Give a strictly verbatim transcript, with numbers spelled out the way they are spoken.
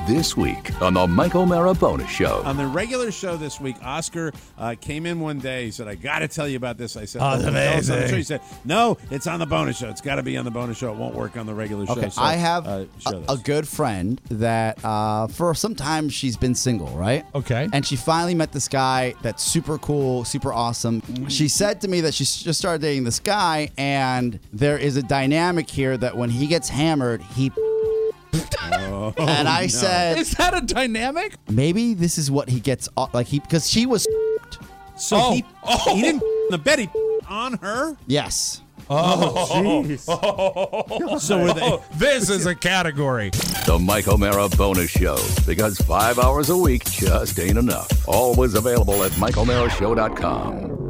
This week on the Mike O'Mara Bonus Show. On the regular show this week, Oscar uh, came in one day. He said, I got to tell you about this. I said, oh, no, amazing. No, he said, no, it's on the bonus show. It's got to be on the bonus show. It won't work on the regular okay, show. So, I have uh, a, a good friend that uh, for some time she's been single, right? Okay. And she finally met this guy that's super cool, super awesome. Mm-hmm. She said to me that she just started dating this guy, and there is a dynamic here that when he gets hammered, he... Oh, and I no. said, is that a dynamic? Maybe this is what he gets, like he, because she was... So oh. he, Oh. he didn't in the bed, he on her? Yes. Oh, jeez. Oh. So were they... This is a category. The Mike O'Mara Bonus Show, because five hours a week just ain't enough. Always available at Mike O'Mara Show dot com.